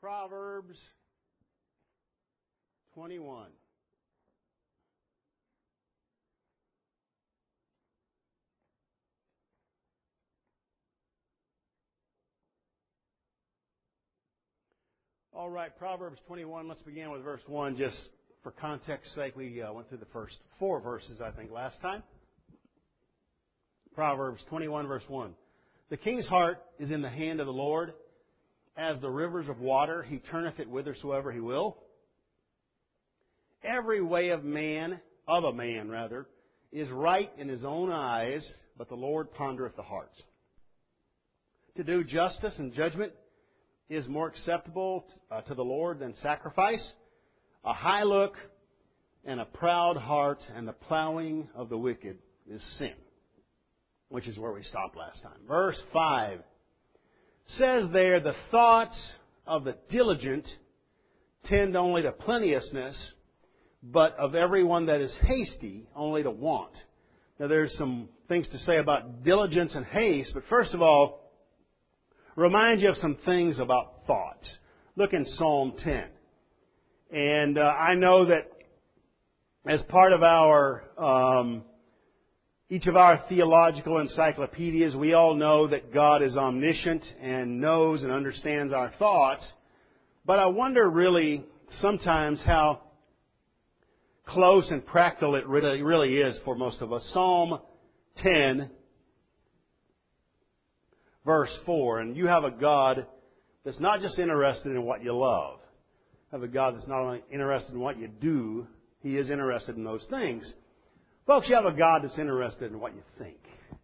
Proverbs 21. All right, Proverbs 21. Let's begin with verse 1. Just for context's sake, we went through the first 4 verses, I think, last time. Proverbs 21, verse 1. The king's heart is in the hand of the Lord. As the rivers of water, He turneth it whithersoever He will. Every way of a man, is right in his own eyes, but the Lord pondereth the hearts. To do justice and judgment is more acceptable to the Lord than sacrifice. A high look and a proud heart and the plowing of the wicked is sin. Which is where we stopped last time. Verse 5 says there, the thoughts of the diligent tend only to plenteousness, but of everyone that is hasty, only to want. Now there's some things to say about diligence and haste, but first of all, remind you of some things about thoughts. Look in Psalm 10. And I know that as part of our each of our theological encyclopedias, we all know that God is omniscient and knows and understands our thoughts. But I wonder really sometimes how close and practical it really is for most of us. Psalm 10, verse 4. And you have a God that's not just interested in what you love. You have a God that's not only interested in what you do, He is interested in those things. Folks, you have a God that's interested in what you think.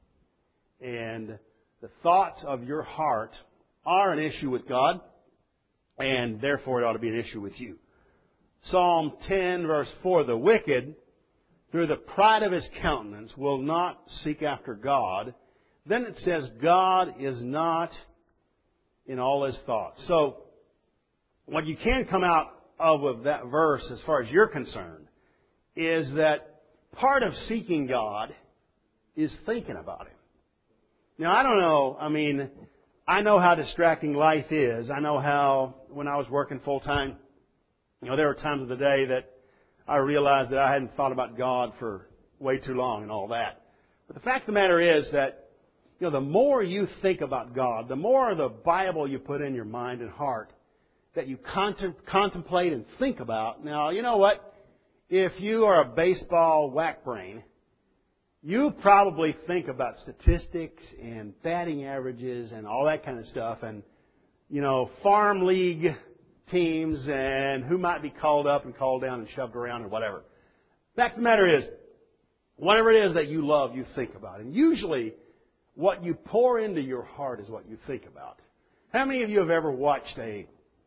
And the thoughts of your heart are an issue with God, and therefore it ought to be an issue with you. Psalm 10, verse 4, the wicked, through the pride of his countenance, will not seek after God. Then it says, God is not in all his thoughts. So, what you can come out of that verse, as far as you're concerned, is that part of seeking God is thinking about Him. Now, I don't know. I know how distracting life is. I know how, when I was working full time, there were times of the day that I realized that I hadn't thought about God for way too long and all that. But the fact of the matter is that, the more you think about God, the more of the Bible you put in your mind and heart that you contemplate and think about. Now, you know what? If you are a baseball whack brain, you probably think about statistics and batting averages and all that kind of stuff and, farm league teams and who might be called up and called down and shoved around and whatever. The fact of the matter is, whatever it is that you love, you think about. And usually, what you pour into your heart is what you think about. How many of you have ever watched a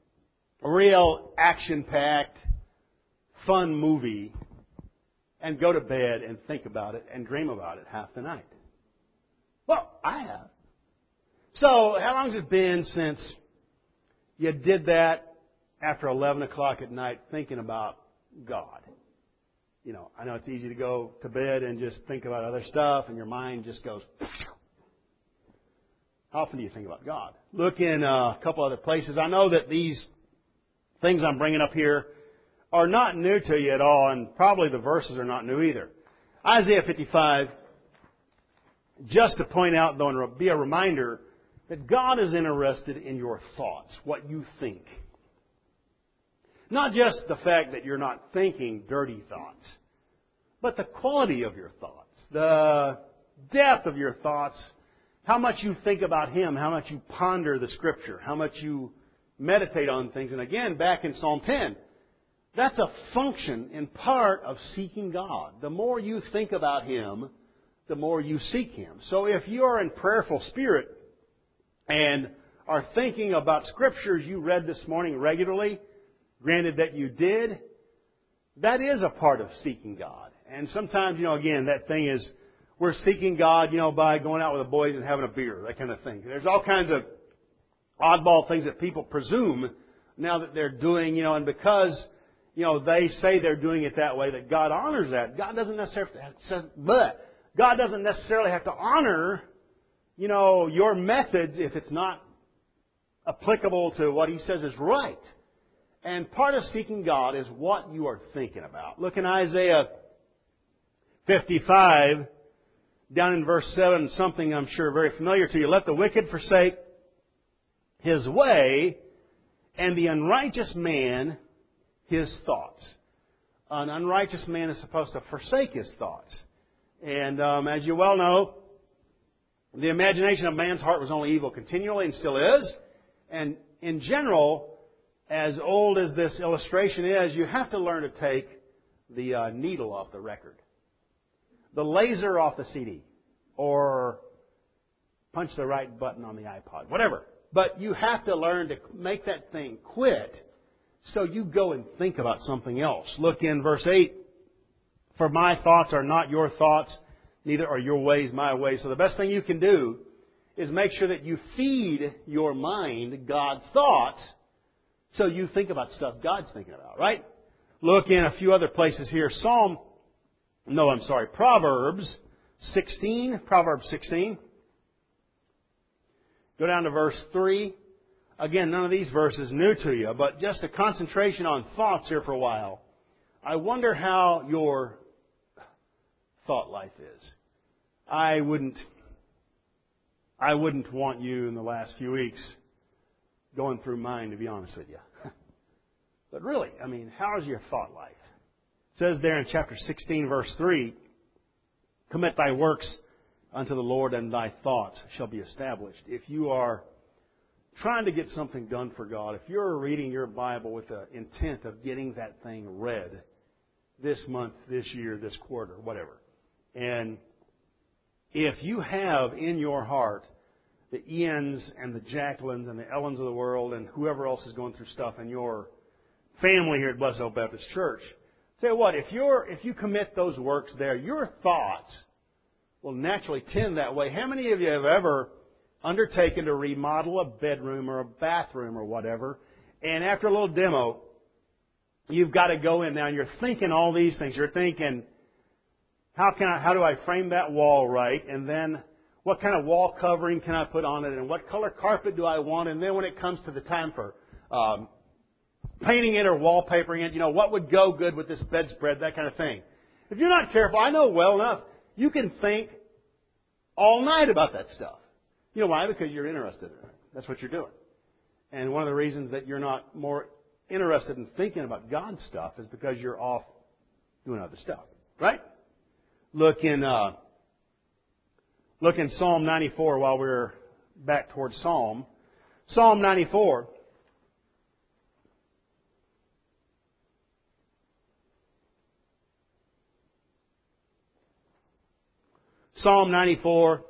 real action-packed, fun movie and go to bed and think about it and dream about it half the night? Well, I have. So, how long has it been since you did that after 11 o'clock at night thinking about God? I know it's easy to go to bed and just think about other stuff and your mind just goes. How often do you think about God? Look in a couple other places. I know that these things I'm bringing up here are not new to you at all, and probably the verses are not new either. Isaiah 55, just to point out, though, and be a reminder that God is interested in your thoughts, what you think. Not just the fact that you're not thinking dirty thoughts, but the quality of your thoughts, the depth of your thoughts, how much you think about Him, how much you ponder the Scripture, how much you meditate on things. And again, back in Psalm 10, that's a function in part of seeking God. The more you think about Him, the more you seek Him. So if you are in prayerful spirit and are thinking about Scriptures you read this morning regularly, granted that you did, that is a part of seeking God. And sometimes, again, that thing is, we're seeking God, by going out with the boys and having a beer, that kind of thing. There's all kinds of oddball things that people presume now that they're doing, and because they say they're doing it that way, that God honors that. God doesn't necessarily have to honor, your methods if it's not applicable to what He says is right. And part of seeking God is what you are thinking about. Look in Isaiah 55, down in verse 7, something I'm sure very familiar to you. Let the wicked forsake his way, and the unrighteous man his thoughts. An unrighteous man is supposed to forsake his thoughts. And as you well know, the imagination of man's heart was only evil continually and still is. And in general, as old as this illustration is, you have to learn to take the needle off the record, the laser off the CD, or punch the right button on the iPod, whatever. But you have to learn to make that thing quit, so you go and think about something else. Look in verse 8. For my thoughts are not your thoughts, neither are your ways my ways. So the best thing you can do is make sure that you feed your mind God's thoughts, so you think about stuff God's thinking about, right? Look in a few other places here. Proverbs 16. Proverbs 16. Go down to verse 3. Again, none of these verses new to you, but just a concentration on thoughts here for a while. I wonder how your thought life is. I wouldn't want you in the last few weeks going through mine, to be honest with you. But really, how is your thought life? It says there in chapter 16, verse 3, commit thy works unto the Lord, and thy thoughts shall be established. If you are trying to get something done for God, if you're reading your Bible with the intent of getting that thing read this month, this year, this quarter, whatever, and if you have in your heart the Ians and the Jacquelines and the Ellens of the world and whoever else is going through stuff in your family here at Blessed Hope Baptist Church, tell you what, if you commit those works there, your thoughts will naturally tend that way. How many of you have ever undertaken to remodel a bedroom or a bathroom or whatever, and after a little demo, you've got to go in now and you're thinking all these things. You're thinking, how do I frame that wall right? And then what kind of wall covering can I put on it? And what color carpet do I want? And then when it comes to the time for painting it or wallpapering it, what would go good with this bedspread, that kind of thing. If you're not careful, I know well enough, you can think all night about that stuff. You know why? Because you're interested in it. That's what you're doing. And one of the reasons that you're not more interested in thinking about God's stuff is because you're off doing other stuff. Right? Look in Psalm 94 while we're back towards Psalm. Psalm 94. Psalm 94,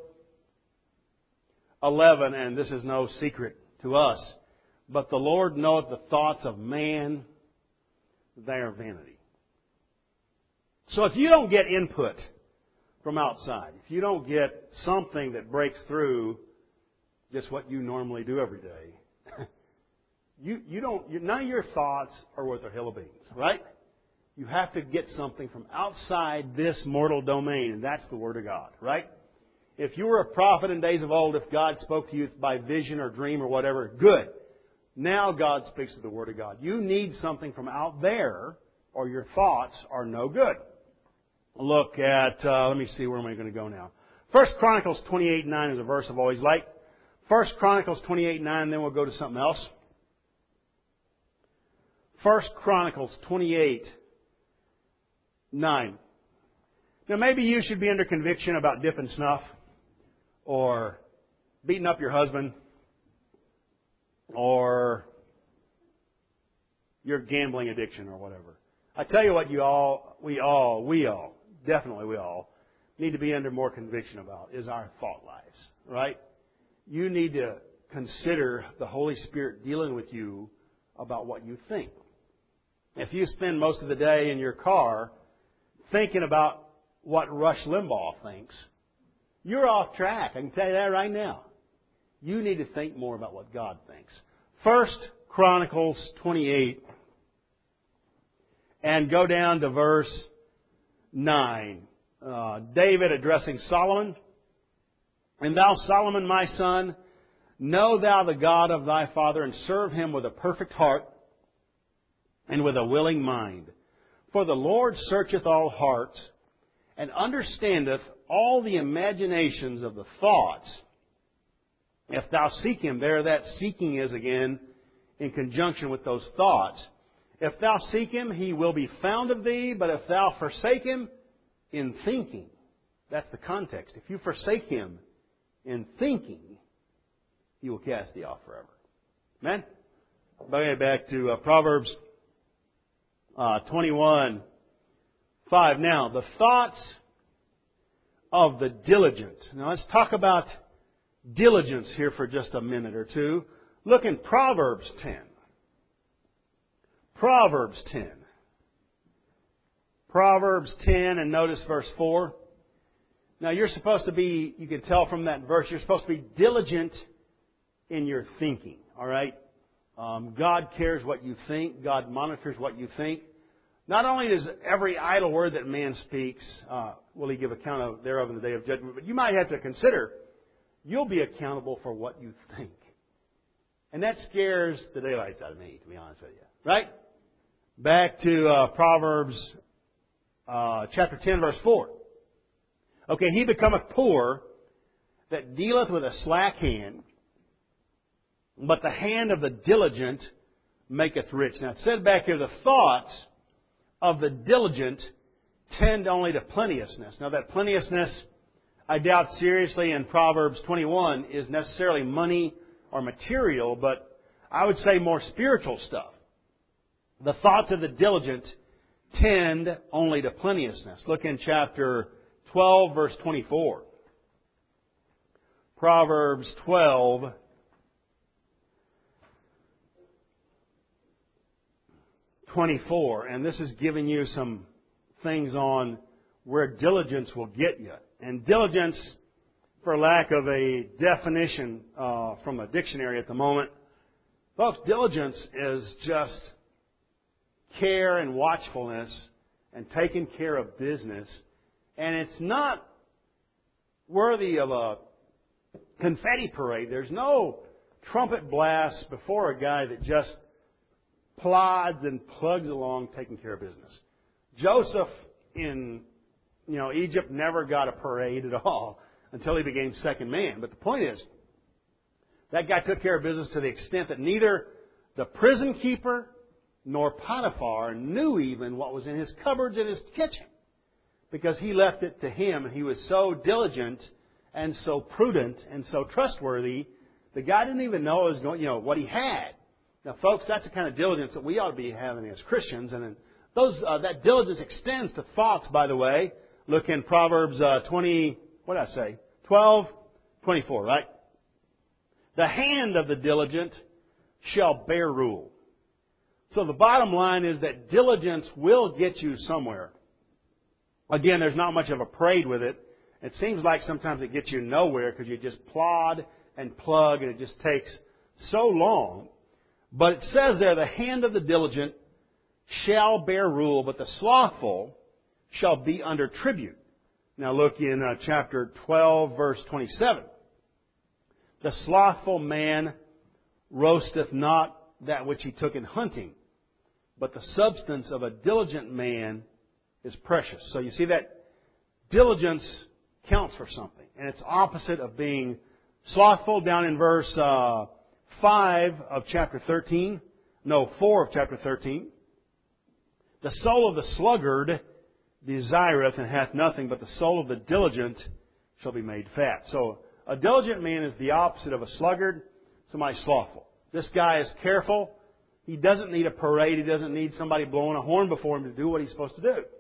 11, and this is no secret to us, but the Lord knoweth the thoughts of man, they are vanity. So if you don't get input from outside, if you don't get something that breaks through just what you normally do every day, none of your thoughts are worth a hill of beans, right? You have to get something from outside this mortal domain, and that's the Word of God, right? If you were a prophet in days of old, if God spoke to you by vision or dream or whatever, good. Now God speaks to the Word of God. You need something from out there, or your thoughts are no good. Look at, let me see, where am I going to go now? 1 Chronicles 28:9 is a verse I've always liked. 1 Chronicles 28:9, then we'll go to something else. 1 Chronicles 28:9. Now maybe you should be under conviction about dipping snuff, or beating up your husband, or your gambling addiction or whatever. I tell you what, we all need to be under more conviction about is our thought lives, right? You need to consider the Holy Spirit dealing with you about what you think. If you spend most of the day in your car thinking about what Rush Limbaugh thinks, you're off track. I can tell you that right now. You need to think more about what God thinks. 1 Chronicles 28, and go down to verse 9. David addressing Solomon. And thou, Solomon, my son, Know thou the God of thy father, and serve him with a perfect heart and with a willing mind. For the Lord searcheth all hearts, and understandeth all the imaginations of the thoughts. If thou seek him, there that seeking is again in conjunction with those thoughts. If thou seek him, he will be found of thee, but if thou forsake him in thinking, that's the context. If you forsake him in thinking, he will cast thee off forever. Amen? Okay, back to Proverbs 21:5. Now, the thoughts of the diligent. Now, let's talk about diligence here for just a minute or two. Look in Proverbs 10. Proverbs 10. Proverbs 10, and notice verse 4. Now, you're supposed to be, you can tell from that verse, you're supposed to be diligent in your thinking. All right? God cares what you think. God monitors what you think. Not only does every idle word that man speaks, will he give account of thereof in the day of judgment, but you might have to consider, you'll be accountable for what you think. And that scares the daylights out of me, to be honest with you. Right? Back to Proverbs chapter 10, verse 4. Okay, he becometh poor that dealeth with a slack hand, but the hand of the diligent maketh rich. Now, it said back here, the thoughts of the diligent tend only to plenteousness. Now, that plenteousness, I doubt seriously in Proverbs 21 is necessarily money or material, but I would say more spiritual stuff. The thoughts of the diligent tend only to plenteousness. Look in chapter 12, verse 24. Proverbs 12, and this is giving you some things on where diligence will get you. And diligence, for lack of a definition from a dictionary at the moment, folks, diligence is just care and watchfulness and taking care of business. And it's not worthy of a confetti parade. There's no trumpet blast before a guy that just plods and plugs along taking care of business. Joseph in Egypt never got a parade at all until he became second man. But the point is, that guy took care of business to the extent that neither the prison keeper nor Potiphar knew even what was in his cupboards in his kitchen, because he left it to him, and he was so diligent and so prudent and so trustworthy, the guy didn't even know what he had. Now, folks, that's the kind of diligence that we ought to be having as Christians, and that diligence extends to thoughts. By the way, look in Proverbs 12:24, right? The hand of the diligent shall bear rule. So the bottom line is that diligence will get you somewhere. Again, there's not much of a parade with it. It seems like sometimes it gets you nowhere because you just plod and plug and it just takes so long. But it says there, the hand of the diligent shall bear rule, but the slothful shall be under tribute. Now look in chapter 12, verse 27. The slothful man roasteth not that which he took in hunting, but the substance of a diligent man is precious. So you see that diligence counts for something. And it's opposite of being slothful. Down in verse 4 of chapter 13. The soul of the sluggard desireth and hath nothing, but the soul of the diligent shall be made fat. So a diligent man is the opposite of a sluggard, somebody slothful. This guy is careful. He doesn't need a parade. He doesn't need somebody blowing a horn before him to do what he's supposed to do.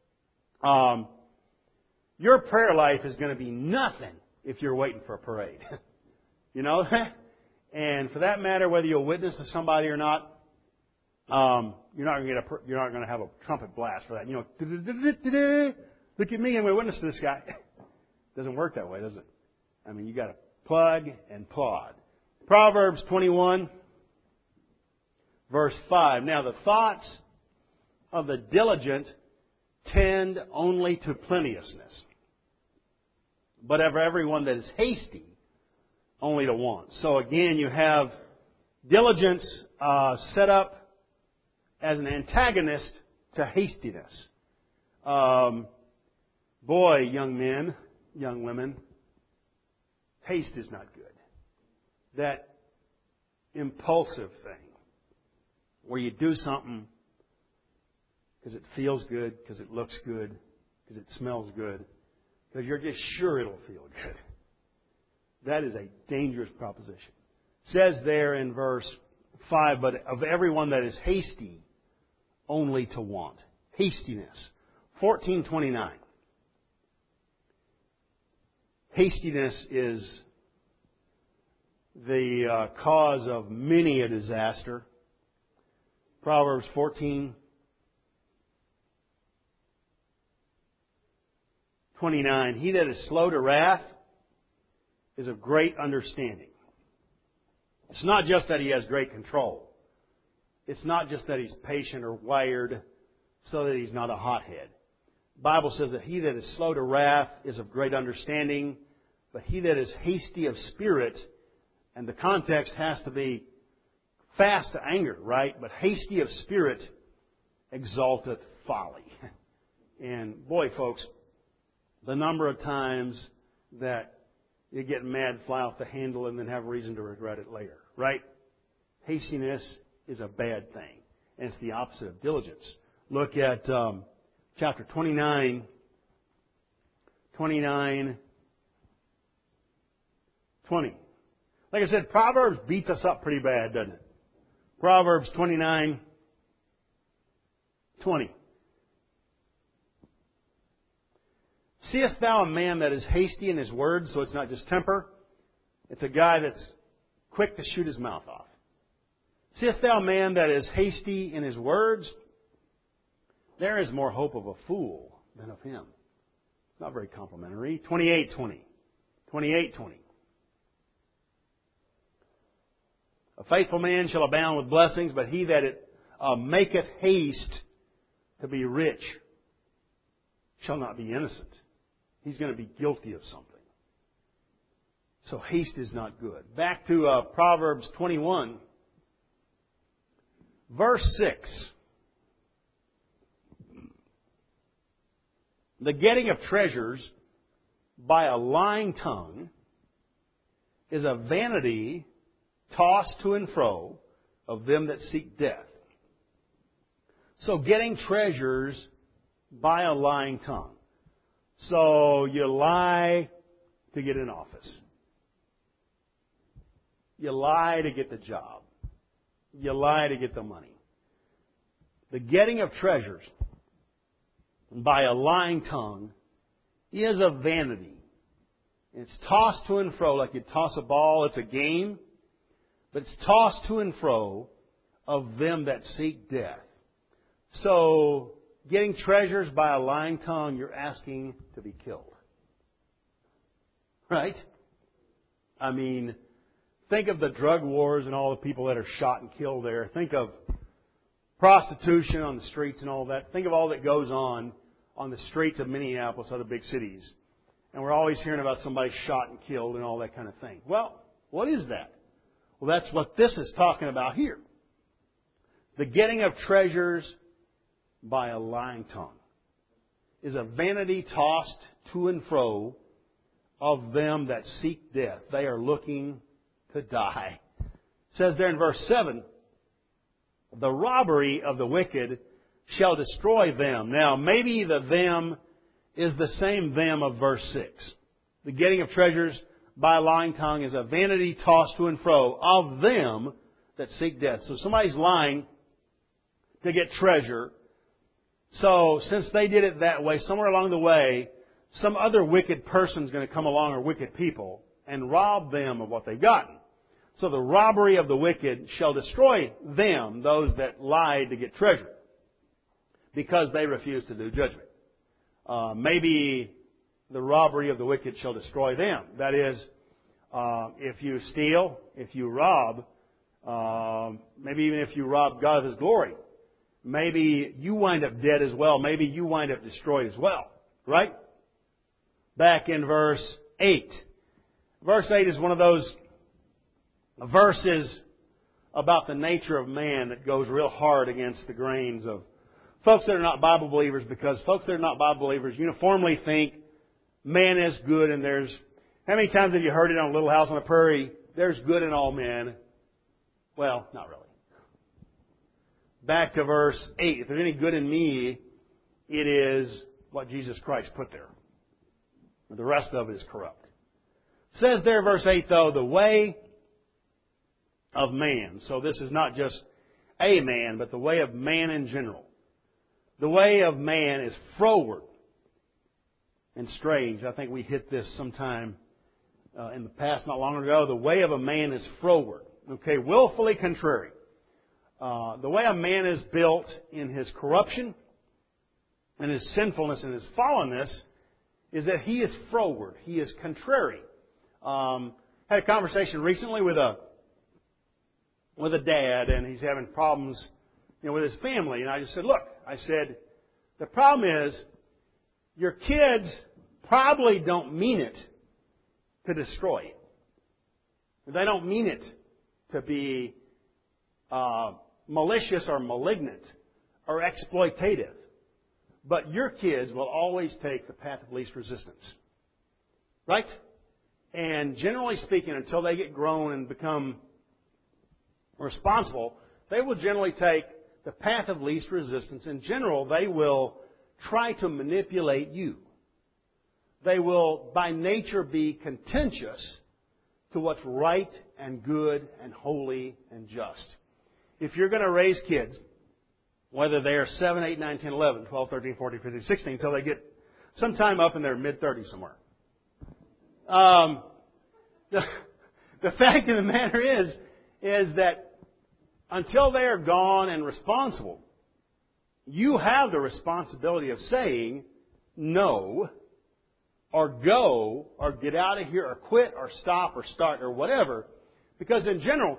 Your prayer life is going to be nothing if you're waiting for a parade. You know that? And for that matter, whether you'll witness to somebody or not, you're not going to have a trumpet blast for that. Look at me, I'm going to witness to this guy. It doesn't work that way, does it? I mean, you got to plug and plod. Proverbs 21, verse 5. Now, the thoughts of the diligent tend only to plenteousness, but of everyone that is hasty only to want. So again, you have diligence set up as an antagonist to hastiness. Boy, young men, young women, haste is not good. That impulsive thing where you do something because it feels good, because it looks good, because it smells good, because you're just sure it'll feel good. That is a dangerous proposition. It says there in verse 5, but of everyone that is hasty, only to want. Hastiness. 14:29. Hastiness is the cause of many a disaster. Proverbs 14:29. He that is slow to wrath is of great understanding. It's not just that he has great control. It's not just that he's patient or wired so that he's not a hothead. The Bible says that he that is slow to wrath is of great understanding, but he that is hasty of spirit, and the context has to be fast to anger, right? But hasty of spirit exalteth folly. And boy, folks, the number of times that you get mad, fly off the handle, and then have reason to regret it later, right? Hastiness is a bad thing. And it's the opposite of diligence. Look at chapter 29, 20. Like I said, Proverbs beats us up pretty bad, doesn't it? Proverbs 29:20. Seest thou a man that is hasty in his words? So it's not just temper. It's a guy that's quick to shoot his mouth off. Seest thou a man that is hasty in his words? There is more hope of a fool than of him. Not very complimentary. 28:20. A faithful man shall abound with blessings, but he that maketh haste to be rich shall not be innocent. He's going to be guilty of something. So haste is not good. Back to Proverbs 21, verse 6. The getting of treasures by a lying tongue is a vanity tossed to and fro of them that seek death. So getting treasures by a lying tongue. So you lie to get an office. You lie to get the job. You lie to get the money. The getting of treasures by a lying tongue is a vanity. It's tossed to and fro like you toss a ball. It's a game. But it's tossed to and fro of them that seek death. So, getting treasures by a lying tongue, you're asking to be killed. Right? I mean, think of the drug wars and all the people that are shot and killed there. Think of prostitution on the streets and all that. Think of all that goes on the streets of Minneapolis, other big cities. And we're always hearing about somebody shot and killed and all that kind of thing. Well, what is that? Well, that's what this is talking about here. The getting of treasures by a lying tongue is a vanity tossed to and fro of them that seek death. They are looking to die. It says there in verse 7, the robbery of the wicked shall destroy them. Now, maybe the them is the same them of verse 6. The getting of treasures by a lying tongue is a vanity tossed to and fro of them that seek death. So somebody's lying to get treasure. So since they did it that way, somewhere along the way, some other wicked person's going to come along, or wicked people, and rob them of what they've gotten. So the robbery of the wicked shall destroy them, those that lied to get treasure, because they refuse to do judgment. Maybe the robbery of the wicked shall destroy them. That is, if you steal, if you rob, maybe even if you rob God of His glory, maybe you wind up dead as well. Maybe you wind up destroyed as well. Right? Back in verse 8. Verse 8 is one of those verses about the nature of man that goes real hard against the grains of folks that are not Bible believers, because folks that are not Bible believers uniformly think man is good, and there's... How many times have you heard it on Little House on the Prairie? There's good in all men. Well, not really. Back to verse 8. If there's any good in me, it is what Jesus Christ put there. The rest of it is corrupt. It says there, verse 8, though, the way of man. So this is not just a man, but the way of man in general. The way of man is froward and strange. I think we hit this sometime in the past, not long ago. The way of a man is froward. Okay, willfully contrary. The way a man is built in his corruption and his sinfulness and his fallenness is that he is froward. He is contrary. Had a conversation recently with a dad, and he's having problems, with his family. And I just said, look, the problem is your kids probably don't mean it to destroy you. They don't mean it to be malicious or malignant or exploitative. But your kids will always take the path of least resistance. Right? And generally speaking, until they get grown and become responsible, they will generally take the path of least resistance. In general, they will try to manipulate you. They will, by nature, be contentious to what's right and good and holy and just. If you're going to raise kids, whether they are 7, 8, 9, 10, 11, 12, 13, 14, 15, 16, until they get sometime up in their mid-30s somewhere. The fact of the matter is that until they are gone and responsible, you have the responsibility of saying no, or go, or get out of here, or quit, or stop, or start, or whatever. Because in general,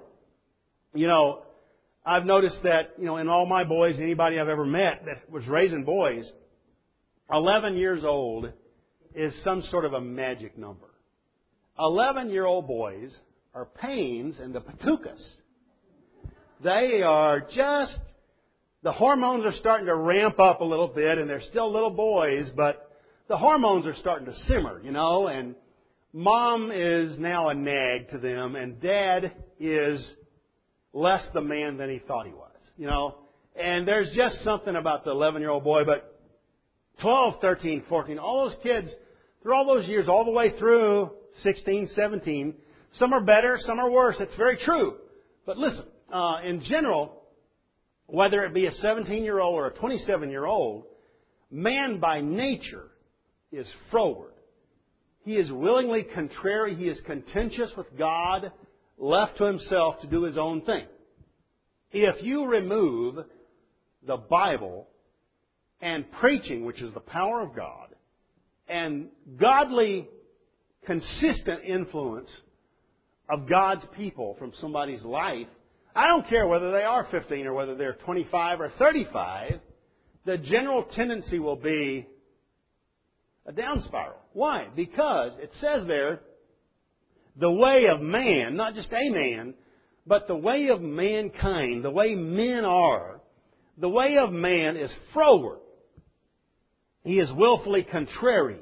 I've noticed that, in all my boys, anybody I've ever met that was raising boys, 11 years old is some sort of a magic number. 11-year-old boys are pains in the patukas. They are just, the hormones are starting to ramp up a little bit, and they're still little boys, but the hormones are starting to simmer, and mom is now a nag to them, and dad is less the man than he thought he was, And there's just something about the 11-year-old boy, but 12, 13, 14, all those kids, through all those years, all the way through 16, 17, some are better, some are worse. It's very true. But listen, in general, whether it be a 17-year-old or a 27-year-old, man by nature is froward. He is willingly contrary. He is contentious with God, left to himself to do his own thing. If you remove the Bible and preaching, which is the power of God, and godly, consistent influence of God's people from somebody's life, I don't care whether they are 15 or whether they're 25 or 35, the general tendency will be a down spiral. Why? Because it says there, the way of man, not just a man, but the way of mankind, the way men are, the way of man is froward. He is willfully contrary.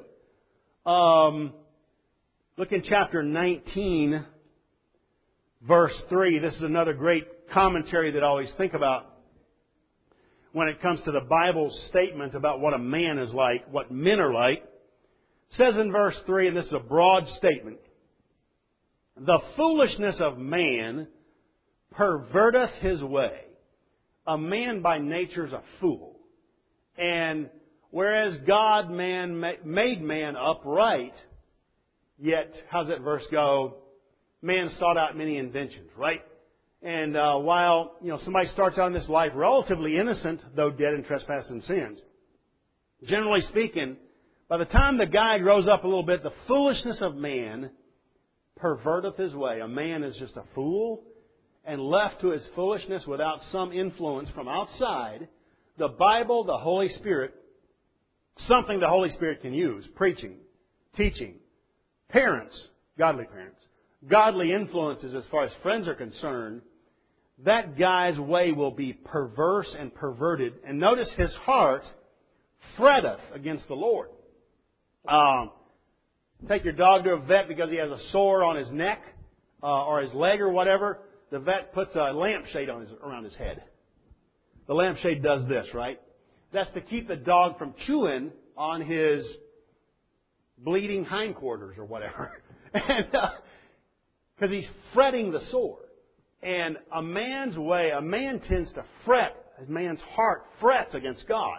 Look in chapter 19, verse 3. This is another great commentary that I always think about when it comes to the Bible's statement about what a man is like, what men are like. It says in verse 3, and this is a broad statement, the foolishness of man perverteth his way. A man by nature is a fool. And whereas God made man upright, yet, how's that verse go? Man sought out many inventions, right? And while, somebody starts out in this life relatively innocent, though dead in trespasses and sins, generally speaking, by the time the guy grows up a little bit, the foolishness of man perverteth his way. A man is just a fool, and left to his foolishness without some influence from outside, the Bible, the Holy Spirit, something the Holy Spirit can use, preaching, teaching, parents, godly parents, godly influences as far as friends are concerned, that guy's way will be perverse and perverted. And notice his heart fretteth against the Lord. Take your dog to a vet because he has a sore on his neck or his leg or whatever. The vet puts a lampshade around his head. The lampshade does this, right? That's to keep the dog from chewing on his bleeding hindquarters or whatever. And because he's fretting the sore. And a man tends to fret. A man's heart frets against God.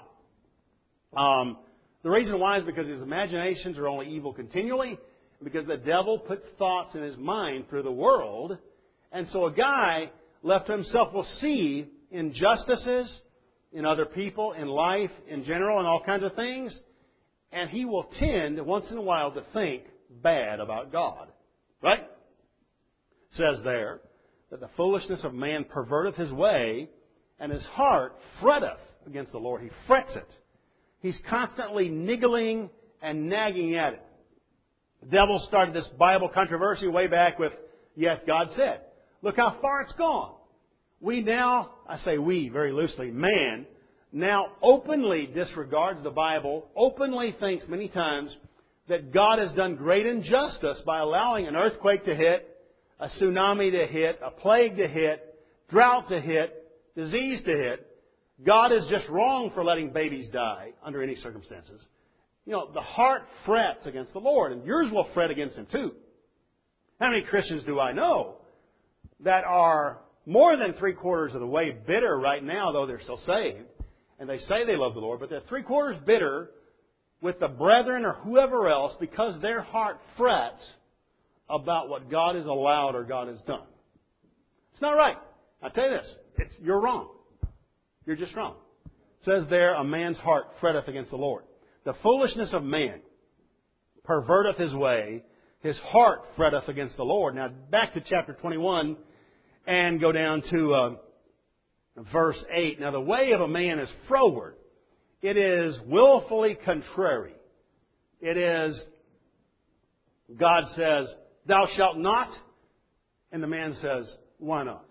The reason why is because his imaginations are only evil continually. Because the devil puts thoughts in his mind through the world. And so a guy left to himself will see injustices in other people, in life, in general, and all kinds of things. And he will tend, once in a while, to think bad about God. Right? It says there that the foolishness of man perverteth his way, and his heart fretteth against the Lord. He frets it. He's constantly niggling and nagging at it. The devil started this Bible controversy way back with, yes, God said. Look how far it's gone. We now, I say we very loosely, man, now openly disregards the Bible, openly thinks many times that God has done great injustice by allowing an earthquake to hit, a tsunami to hit, a plague to hit, drought to hit, disease to hit. God is just wrong for letting babies die under any circumstances. You know, the heart frets against the Lord, and yours will fret against Him too. How many Christians do I know that are more than 3/4 of the way bitter right now, though they're still saved, and they say they love the Lord, but they're 3/4 bitter with the brethren or whoever else because their heart frets about what God has allowed or God has done. It's not right. I'll tell you this. You're wrong. You're just wrong. It says there, a man's heart fretteth against the Lord. The foolishness of man perverteth his way. His heart fretteth against the Lord. Now, back to chapter 21 and go down to verse 8. Now, the way of a man is froward. It is willfully contrary. It is, God says, thou shalt not. And the man says, why not?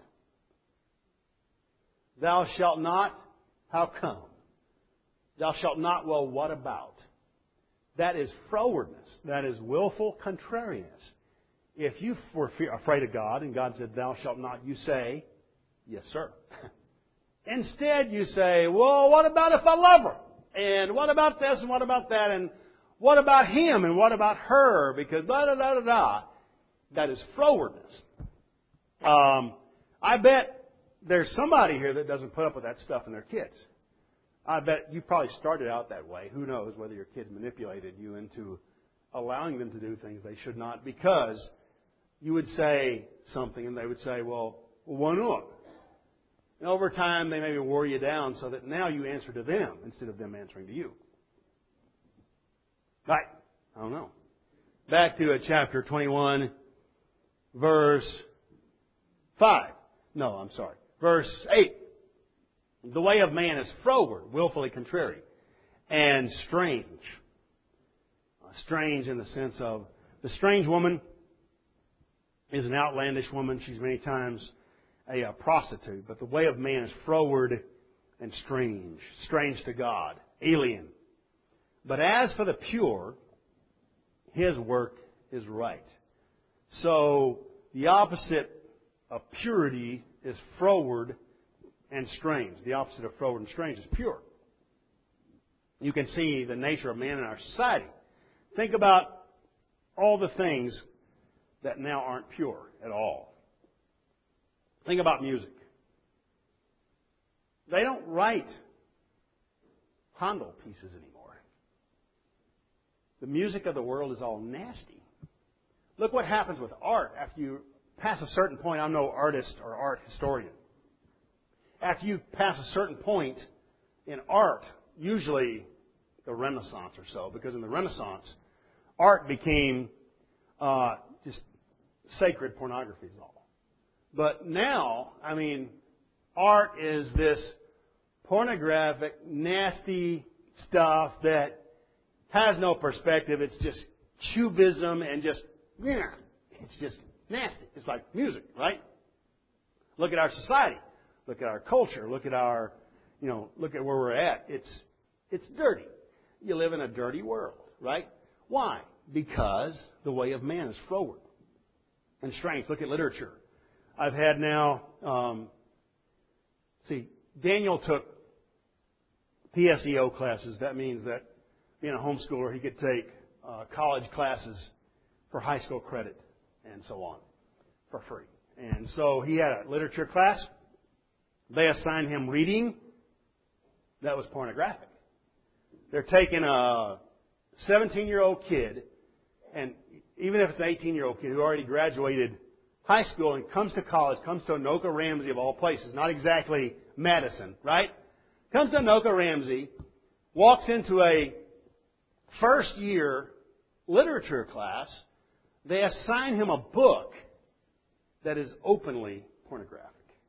Thou shalt not. How come? Thou shalt not. Well, what about? That is frowardness. That is willful contrariness. If you were afraid of God and God said, thou shalt not, you say, yes, sir. Instead, you say, well, what about if I love her? And what about this and what about that? And what about him and what about her? Because da-da-da-da-da. That is frowardness. I bet there's somebody here that doesn't put up with that stuff in their kids. I bet you probably started out that way. Who knows whether your kids manipulated you into allowing them to do things they should not because you would say something and they would say, well, why not? And over time, they maybe wore you down so that now you answer to them instead of them answering to you. Right. I don't know. Back to chapter 21, verse 5. No, I'm sorry. Verse 8. The way of man is froward, willfully contrary, and strange. Strange in the sense of the strange woman is an outlandish woman. She's many times a prostitute. But the way of man is froward and strange. Strange to God. Alien. But as for the pure, his work is right. So the opposite of purity is froward and strange. The opposite of froward and strange is pure. You can see the nature of man in our society. Think about all the things that now aren't pure at all. Think about music. They don't write Handel pieces anymore. The music of the world is all nasty. Look what happens with art after you pass a certain point. I'm no artist or art historian. After you pass a certain point in art, usually the Renaissance or so, because in the Renaissance, art became just sacred pornography is all. But now, I mean, art is this pornographic, nasty stuff that has no perspective. It's just cubism and just, it's just, nasty. It's like music, right? Look at our society. Look at our culture. Look at our, look at where we're at. It's dirty. You live in a dirty world, right? Why? Because the way of man is froward and strange. Look at literature. I've had now, Daniel took PSEO classes. That means that being a homeschooler, he could take college classes for high school credit and so on for free. And so he had a literature class. They assigned him reading that was pornographic. They're taking a 17-year-old kid, and even if it's an 18-year-old kid who already graduated high school and comes to college, comes to Anoka Ramsey of all places, not exactly Madison, right? Comes to Anoka Ramsey, walks into a first-year literature class. They assign him a book that is openly pornographic.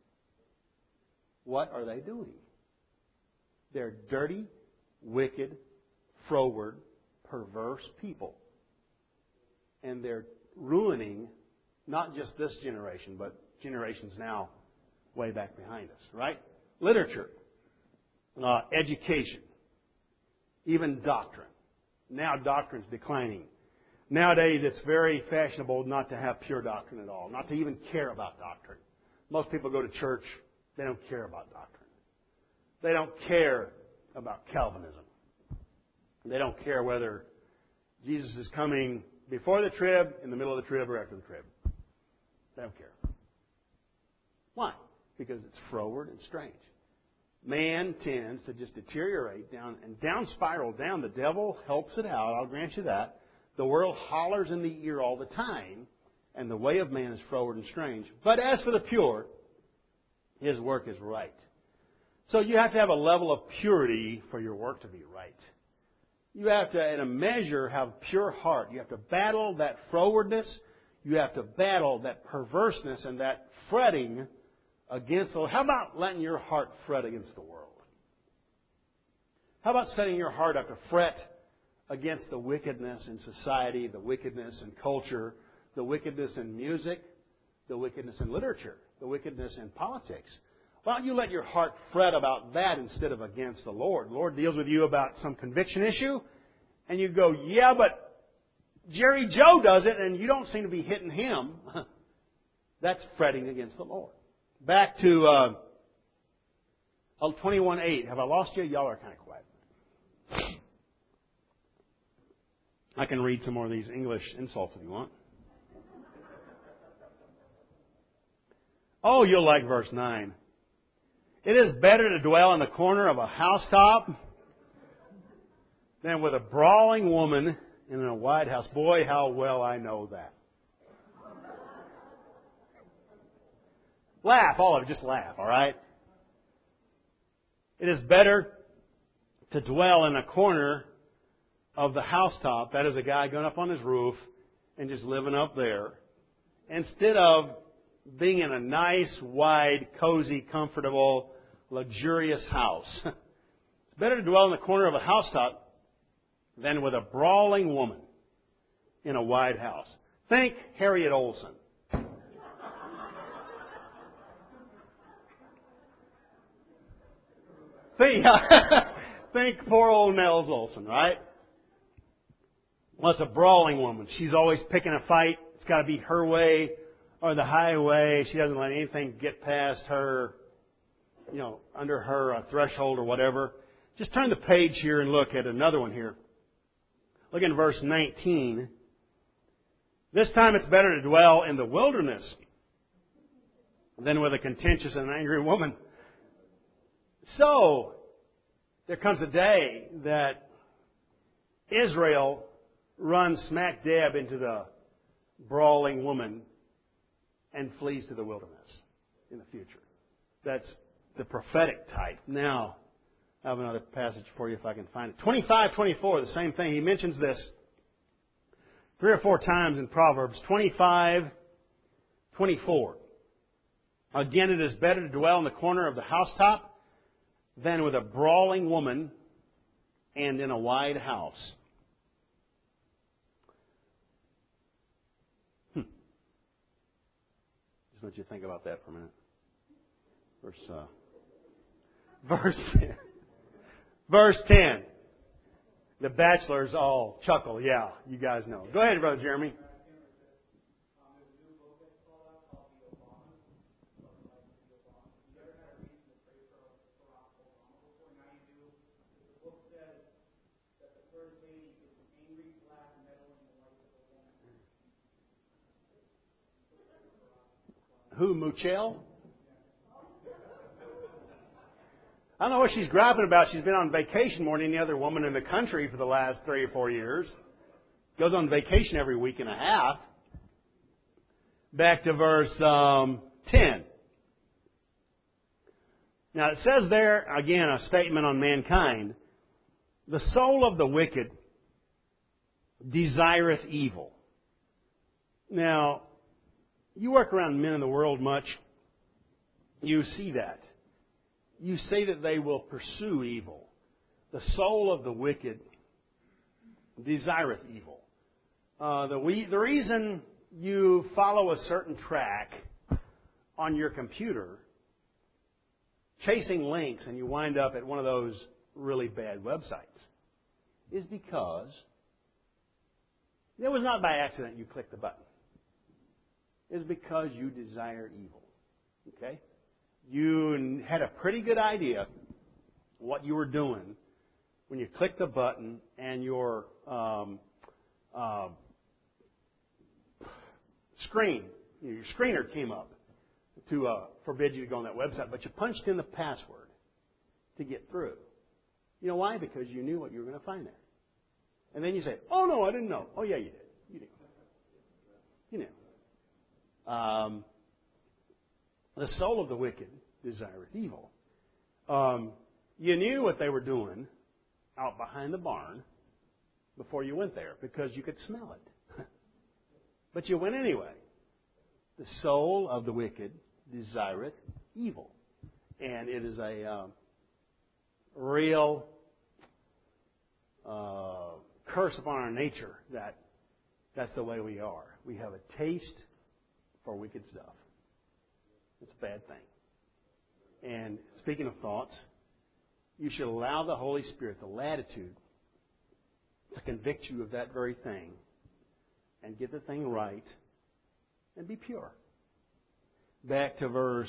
What are they doing? They're dirty, wicked, froward, perverse people. And they're ruining not just this generation, but generations now way back behind us, right? Literature, education, even doctrine. Now doctrine's declining. Nowadays it's very fashionable not to have pure doctrine at all, not to even care about doctrine. Most people go to church, they don't care about doctrine. They don't care about Calvinism. They don't care whether Jesus is coming before the trib, in the middle of the trib, or after the trib. They don't care. Why? Because it's froward and strange. Man tends to just deteriorate down and down spiral down. The devil helps it out, I'll grant you that. The world hollers in the ear all the time, and the way of man is froward and strange. But as for the pure, his work is right. So you have to have a level of purity for your work to be right. You have to, in a measure, have a pure heart. You have to battle that frowardness. You have to battle that perverseness and that fretting against the world. How about letting your heart fret against the world? How about setting your heart up to fret against the wickedness in society, the wickedness in culture, the wickedness in music, the wickedness in literature, the wickedness in politics? Why don't you let your heart fret about that instead of against the Lord? The Lord deals with you about some conviction issue, and you go, yeah, but Jerry Joe does it, and you don't seem to be hitting him. That's fretting against the Lord. Back to 21:8. Have I lost you? Y'all are kind of quiet. I can read some more of these English insults if you want. Oh, you'll like verse 9. It is better to dwell in the corner of a housetop than with a brawling woman in a wide house. Boy, how well I know that. Laugh, all of it. Just laugh, all right? It is better to dwell in a corner of the housetop, that is a guy going up on his roof and just living up there, instead of being in a nice, wide, cozy, comfortable, luxurious house. It's better to dwell in the corner of a housetop than with a brawling woman in a wide house. Think Harriet Olsen. Think poor old Nels Olsen, right? Well, it's a brawling woman. She's always picking a fight. It's got to be her way or the highway. She doesn't let anything get past her, under her threshold or whatever. Just turn the page here and look at another one here. Look in verse 19. This time it's better to dwell in the wilderness than with a contentious and angry woman. So, there comes a day that Israel runs smack dab into the brawling woman and flees to the wilderness in the future. That's the prophetic type. Now, I have another passage for you if I can find it. 25:24, the same thing. He mentions this 3 or 4 times in Proverbs. 25:24. Again, it is better to dwell in the corner of the housetop than with a brawling woman and in a wide house. Just let you think about that for a minute. Verse 10. Verse 10. The bachelors all chuckle. Yeah, you guys know. Go ahead, Brother Jeremy. Who, Muchel? I don't know what she's griping about. She's been on vacation more than any other woman in the country for the last 3 or 4 years. Goes on vacation every week and a half. Back to verse 10. Now it says there, again, a statement on mankind. The soul of the wicked desireth evil. Now, you work around men in the world much. You see that. You say that they will pursue evil. The soul of the wicked desireth evil. The reason you follow a certain track on your computer, chasing links, and you wind up at one of those really bad websites, is because it was not by accident you clicked the button. Is because you desire evil. Okay? You had a pretty good idea what you were doing when you clicked the button and your screener came up to forbid you to go on that website, but you punched in the password to get through. You know why? Because you knew what you were going to find there. And then you say, "Oh no, I didn't know." Oh yeah, you did. You did. You knew. The soul of the wicked desireth evil. You knew what they were doing out behind the barn before you went there because you could smell it. But you went anyway. The soul of the wicked desireth evil. And it is a real curse upon our nature that that's the way we are. We have a taste for wicked stuff. It's a bad thing. And speaking of thoughts, you should allow the Holy Spirit the latitude to convict you of that very thing and get the thing right and be pure. Back to verse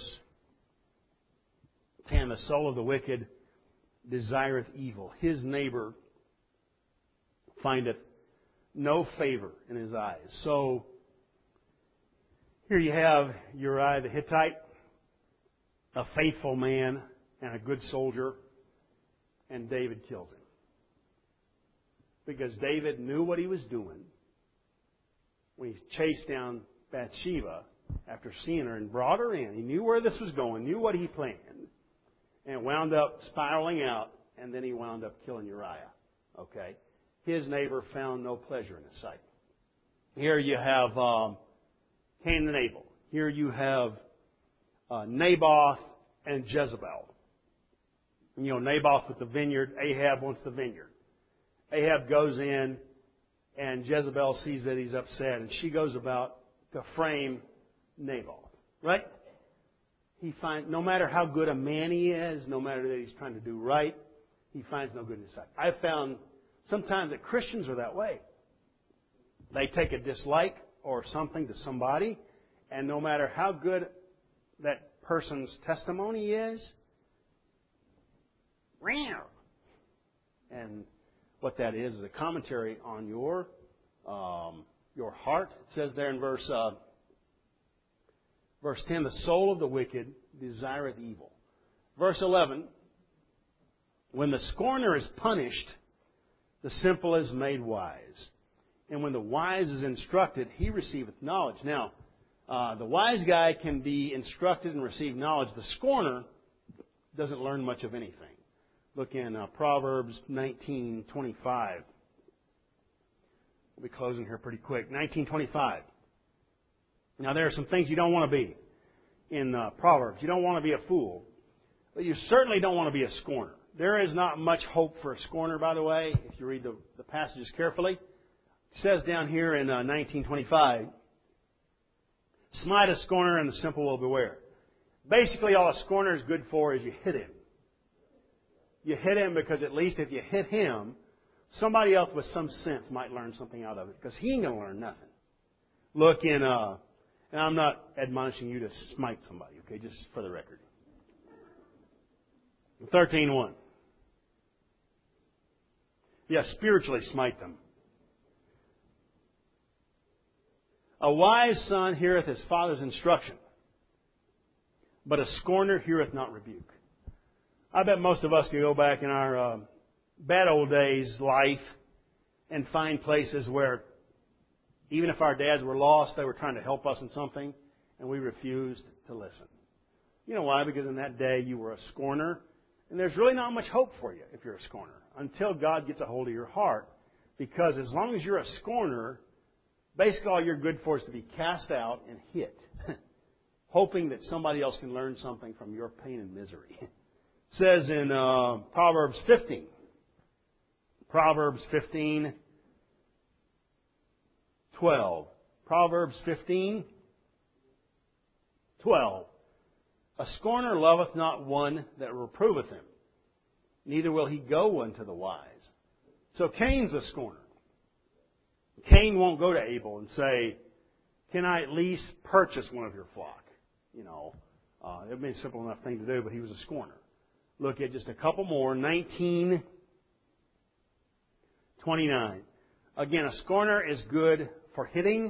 10. The soul of the wicked desireth evil. His neighbor findeth no favor in his eyes. So, here you have Uriah the Hittite, a faithful man and a good soldier, and David kills him. Because David knew what he was doing when he chased down Bathsheba after seeing her and brought her in. He knew where this was going, knew what he planned, and wound up spiraling out, and then he wound up killing Uriah. Okay? His neighbor found no pleasure in his sight. Here you have Cain and Abel. Here you have Naboth and Jezebel. You know, Naboth with the vineyard, Ahab wants the vineyard. Ahab goes in, and Jezebel sees that he's upset, and she goes about to frame Naboth. Right? He finds, no matter how good a man he is, no matter that he's trying to do right, he finds no good in his sight. I've found sometimes that Christians are that way. They take a dislike or something to somebody, and no matter how good that person's testimony is, and what that is a commentary on your heart. It says there in verse 10, the soul of the wicked desireth evil. Verse 11, when the scorner is punished, the simple is made wise. And when the wise is instructed, he receiveth knowledge. Now, the wise guy can be instructed and receive knowledge. The scorner doesn't learn much of anything. Look in Proverbs 19:25. We'll be closing here pretty quick. 19:25. Now, there are some things you don't want to be in Proverbs. You don't want to be a fool. But you certainly don't want to be a scorner. There is not much hope for a scorner, by the way, if you read the passages carefully. It says down here in 19:25, Smite a scorner and the simple will beware. Basically, all a scorner is good for is you hit him. You hit him because at least if you hit him, somebody else with some sense might learn something out of it, because he ain't going to learn nothing. Look in, and I'm not admonishing you to smite somebody, okay, just for the record. 13:1. Yeah, spiritually smite them. A wise son heareth his father's instruction, but a scorner heareth not rebuke. I bet most of us could go back in our bad old days life and find places where even if our dads were lost, they were trying to help us in something, and we refused to listen. You know why? Because in that day you were a scorner, and there's really not much hope for you if you're a scorner until God gets a hold of your heart. Because as long as you're a scorner, basically all you're good for is to be cast out and hit, hoping that somebody else can learn something from your pain and misery. It says in Proverbs 15. Proverbs 15:12. Proverbs 15:12. A scorner loveth not one that reproveth him, neither will he go unto the wise. So Cain's a scorner. Cain won't go to Abel and say, can I at least purchase one of your flock? It would be a simple enough thing to do, but he was a scorner. Look at just a couple more. 19:29. Again, a scorner is good for hitting.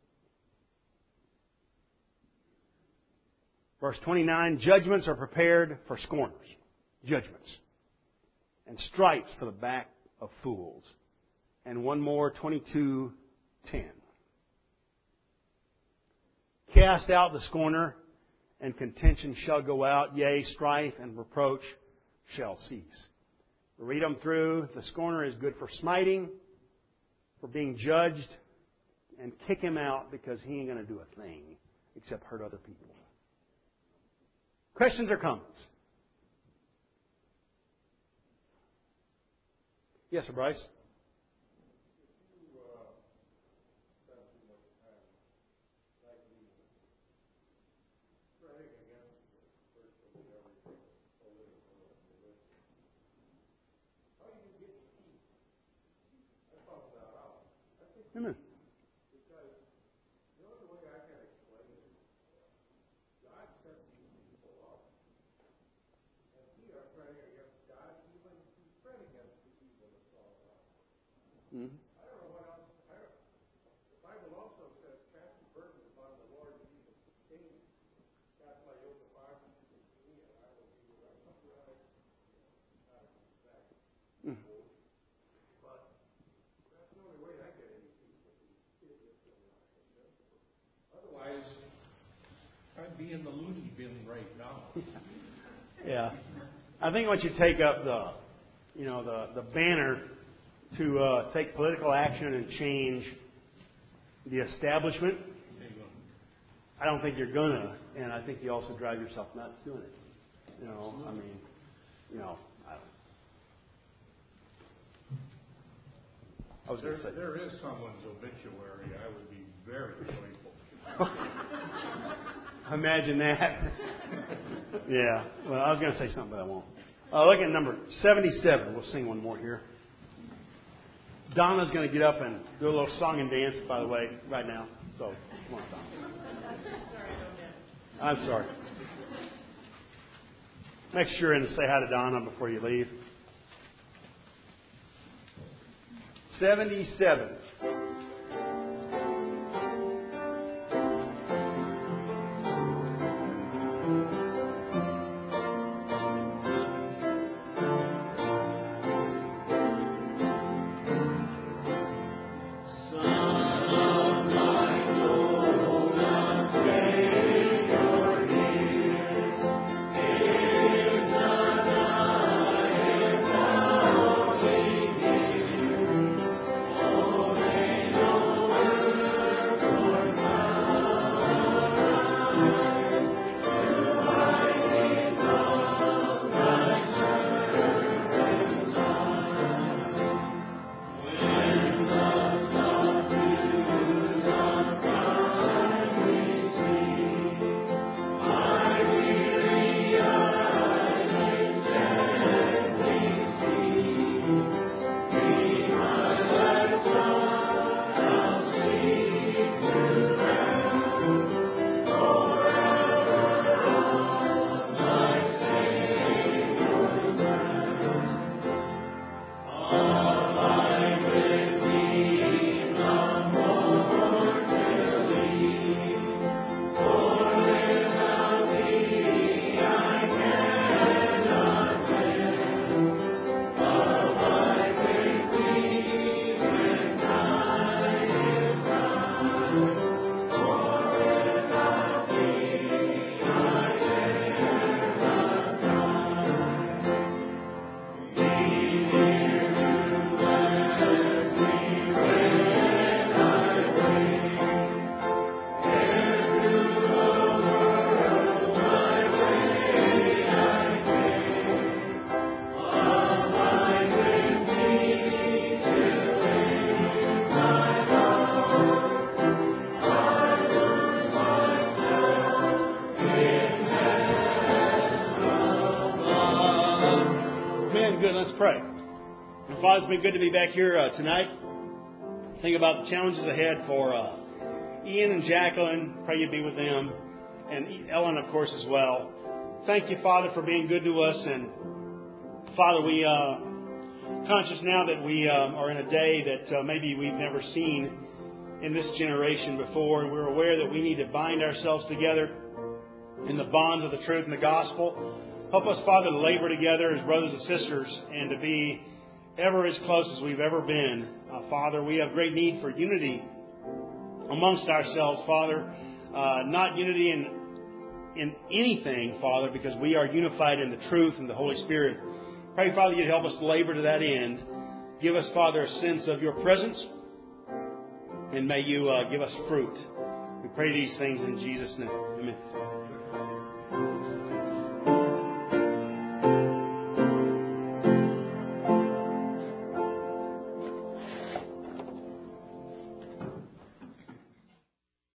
Verse 29, judgments are prepared for scorners. Judgments. And stripes for the back of fools. And one more, 22:10. Cast out the scorner, and contention shall go out. Yea, strife and reproach shall cease. Read them through. The scorner is good for smiting, for being judged, and kick him out because he ain't going to do a thing except hurt other people. Questions or comments? Yes, sir, Bryce? Amen. Mm-hmm. I don't know what else. The Bible also says, cast the burden upon the Lord Jesus King. Cast my yoke upon me, and I will be your right. But that's the only way I get any peace. Otherwise, I'd be in the loony bin right now. Yeah. I think once you take up the banner to take political action and change the establishment, I don't think you're gonna, and I think you also drive yourself nuts doing it. I don't. I was going to say there is someone's obituary. I would be very grateful. Imagine that. Yeah. Well, I was going to say something, but I won't. Look at number 77. We'll sing one more here. Donna's going to get up and do a little song and dance, by the way, right now. So, come on, Donna. I'm sorry. Make sure and say hi to Donna before you leave. 77. Let's pray. And Father, it's been good to be back here tonight. Think about the challenges ahead for Ian and Jacqueline. Pray you be with them. And Ellen, of course, as well. Thank you, Father, for being good to us. And Father, we conscious now that we are in a day that maybe we've never seen in this generation before. And we're aware that we need to bind ourselves together in the bonds of the truth and the gospel. Help us, Father, to labor together as brothers and sisters and to be ever as close as we've ever been. Father, we have great need for unity amongst ourselves, Father. Not unity in anything, Father, because we are unified in the truth and the Holy Spirit. Pray, Father, you'd help us to labor to that end. Give us, Father, a sense of your presence, and may you give us fruit. We pray these things in Jesus' name. Amen.